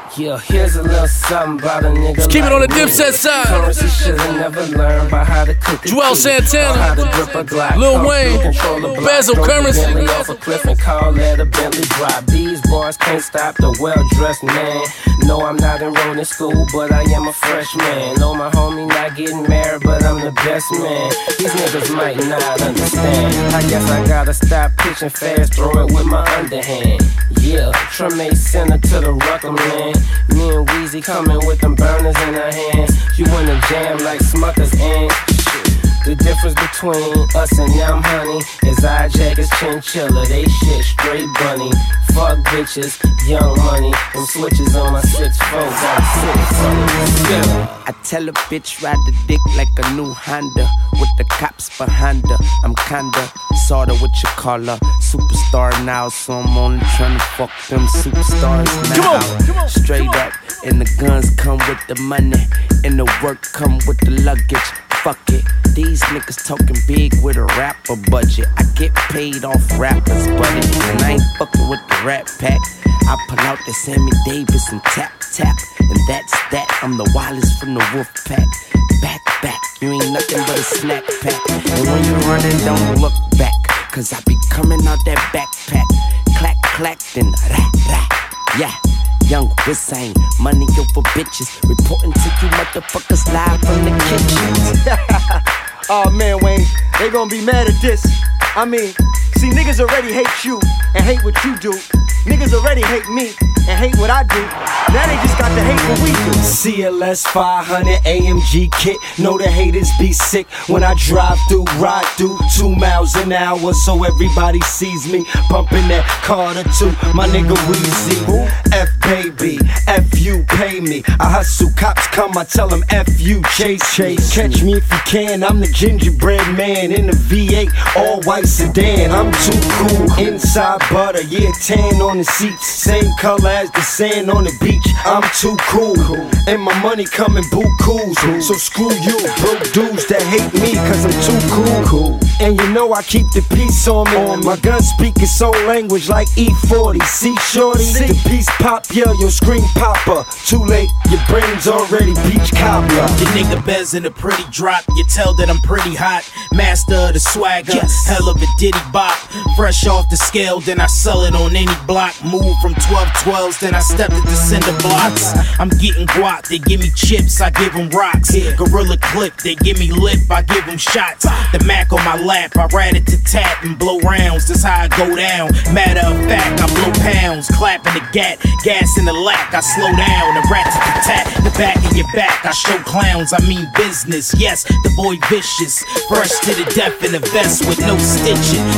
Yeah, here's a little something about a nigga. Just keep it like on the me. Dipset side. Currency should've never learned about how to cook a Joel key, Santana, or how to grip a Glock, Lil Wayne, control a block, Basil throw the Currency. Bentley off a cliff and call that a Bentley drop. These boys can't stop the well-dressed man. No, I'm not enrolled in school, but I am a freshman. No, my homie not getting married, but I'm the best man. These niggas might not understand. I guess I gotta stop pitching fast, throw it with my underhand. Yeah, Treme Center to the Rucker, man. Me and Weezy coming with them burners in our hands. You in a jam like Smuckers and shit. The difference between us and them, honey, is our jackets chinchilla, they shit straight bunny. Fuck bitches, young money, them switches on my 6'4", got sick funny. I tell a bitch ride the dick like a new Honda, with the cops behind her. I'm kinda, sorta what you call her, superstar now, so I'm only tryna fuck them superstars now. Come on, Straight up, and the guns come with the money, and the work come with the luggage. Fuck it, these niggas talking big with a rapper budget. I get paid off rappers, buddy, and I ain't fucking with the rap pack. I pull out the Sammy Davis and tap, tap, and that's that. I'm the wildest from the wolf pack. Back, back, you ain't nothing but a snack pack. And when you running, don't look back, cause I be coming out that backpack. Clack, clack, then rah, rah, yeah. Young Hussein, money over bitches, reporting to you motherfuckers live from the kitchen. Oh man, Wayne, they gonna be mad at this. I mean, see, niggas already hate you and hate what you do. Niggas already hate me and hate what I do. Now they just got to hate what we do. CLS 500 AMG kit. Know the haters be sick when I drive through, ride through 2 miles an hour, so everybody sees me bumping that Carter 2. My nigga Weezy, F baby, F you pay me. I hustle, cops come, I tell them F you chase. Catch me if you can. I'm the gingerbread man in the V8 all white sedan. I'm too cool. Inside butter, yeah, tan on the seats, same color as the sand on the beach. I'm too cool, and my money coming bukus. So screw you, broke dudes that hate me, cause I'm too cool. And you know I keep the peace on me. My gun speaking soul language like E40. See shorty, the piece pop, yeah, your screen popper. Too late, your brain's already beach cobbler. Your nigga Bez in a pretty drop, you tell that I'm pretty hot. Master of the swagger, hell of a ditty bop. Fresh off the scale, then I sell it on any block. Move from 12-12s, then I step to the cinder blocks. I'm getting guap, they give me chips, I give them rocks. Gorilla clip, they give me lip, I give them shots. The Mac on my lap, I rat it to tap and blow rounds, that's how I go down. Matter of fact, I blow pounds, clapping the gat, gas in the lack, I slow down. The rat to the tat, the back of your back, I show clowns, I mean business. Yes, the boy vicious, fresh to the death in a vest with no stitching.